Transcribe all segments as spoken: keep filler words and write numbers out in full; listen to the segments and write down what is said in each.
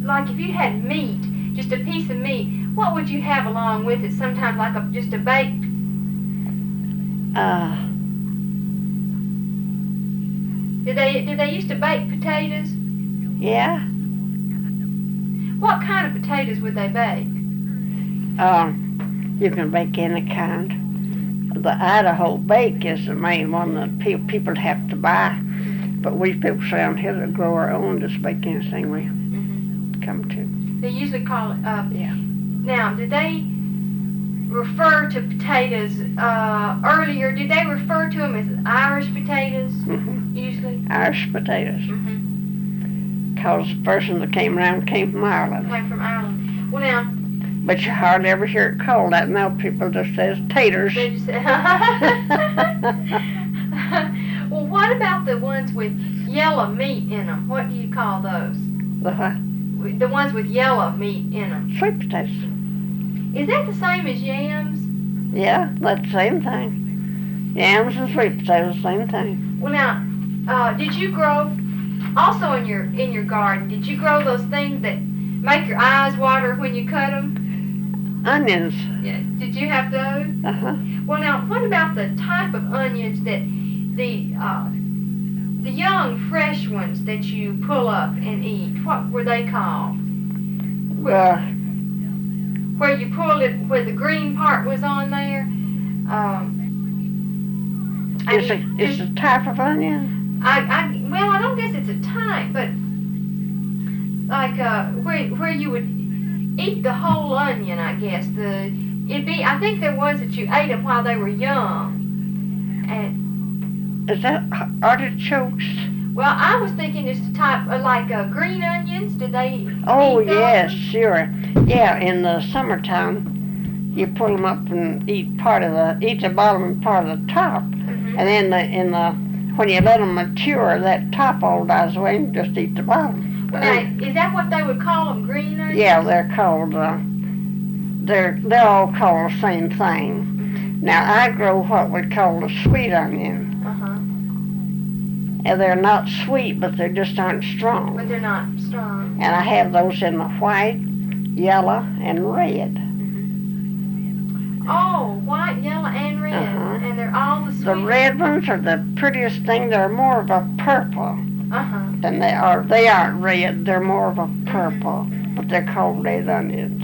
like if you had meat, just a piece of meat, what would you have along with it? Sometimes like a, just a baked. Uh, Did they did they used to bake potatoes? yeah. What kind of potatoes would they bake? Um, you can bake any kind. The Idaho bake is the main one that pe- people have to buy. But we people around here that grow our own just bake anything we Mm-hmm. come to. They usually call it. Uh, Yeah. Now, did they refer to potatoes uh, earlier? Did they refer to them as Irish potatoes Mm-hmm. usually? Irish potatoes. Mm-hmm. Because the person that came around came from Ireland. Came from Ireland. Well, now. But you hardly ever hear it called that. Now people just says taters. They just say. Well, what about the ones with yellow meat in them? What do you call those? The what? The ones with yellow meat in them. Sweet potatoes. Is that the same as yams? Yeah, that's the same thing. Yams and sweet potatoes, same thing. Well, now, uh, did you grow, also in your in your garden, did you grow those things that make your eyes water when you cut them? Onions. Yeah. Did you have those? Uh-huh. Well, now, what about the type of onions that the uh, the young, fresh ones that you pull up and eat? What were they called? Where, Uh, where you pulled it, where the green part was on there? Um, I it's, a, mean, it's a type of onion. I, I, well, I don't guess it's a type, but like uh, where where you would eat the whole onion, I guess. The it'd be. I think there was that you ate them while they were young. And Is that artichokes? well, I was thinking it's the type of like uh, green onions. Did they? Oh, eat those? yes, sure. Yeah, in the summertime, you pull them up and eat part of the, eat the bottom and part of the top. Mm-hmm. And then the, in the, when you let them mature, that top all dies away and just eat the bottom. Well, now, is that what they would call them, green onions? Yeah, they're called, uh, they're, they're all called the same thing. Mm-hmm. Now, I grow what we call the sweet onion. Uh-huh. And they're not sweet, but they just aren't strong. But they're not strong. And I have those in the white, yellow, and red. Mm-hmm. Oh, white, yellow, and red. Uh-huh. And they're all the sweet. The red ones are the prettiest thing. They're more of a purple Uh-huh. than they are. They aren't red. They're more of a purple, but they're called red onions.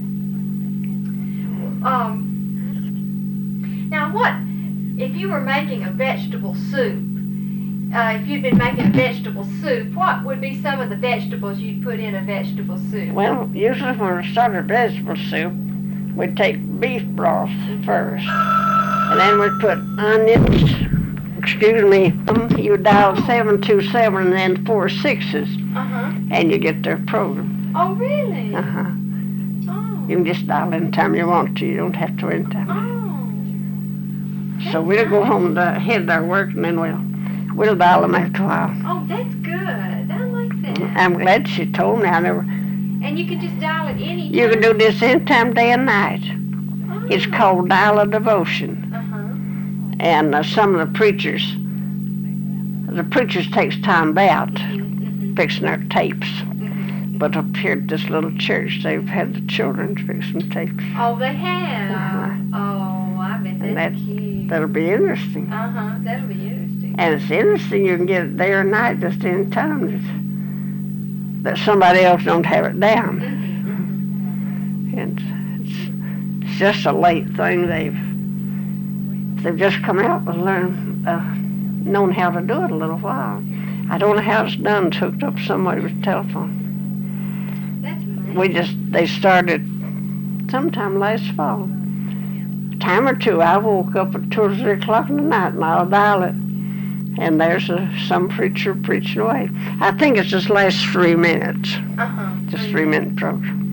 Um. Now, what if you were making a vegetable soup? Uh, if you'd been making a vegetable soup, what would be some of the vegetables you'd put in a vegetable soup? Well, usually when we started vegetable soup, we'd take beef broth first, and then we'd put onions. Excuse me. You dial seven two seven and then four sixes, Uh-huh. and you get their program. Oh, really? Uh-huh. Oh. You can just dial any time you want to. You don't have to any time. Oh. So we'll go home to head our work, and then we'll we'll dial them after a while. Oh, that's good. I like that. I'm glad she told me. I never. And you can just dial it any time? You can do this anytime, day and night. Oh. It's called Dial of Devotion. Uh-huh. And uh, some of the preachers, the preachers takes time out Mm-hmm. fixing their tapes. Mm-hmm. But up here at this little church, they've had the children fix some tapes. Oh, they have? Uh-huh. Oh, I bet that's that- cute. That'll be interesting. Uh-huh. That'll be interesting. And it's interesting you can get it day or night just any time that, that somebody else don't have it down. Mm-hmm. And it's, it's just a late thing. They've they've just come out with learn uh, known how to do it a little while. I don't know how it's done. It's hooked up somebody with a telephone. That's nice. We just they started sometime last fall. A time or two, I woke up at two or three o'clock in the night and I'll dial it. And there's a, some preacher preaching away. I think it's just last three minutes. Uh-huh. Just three minute program.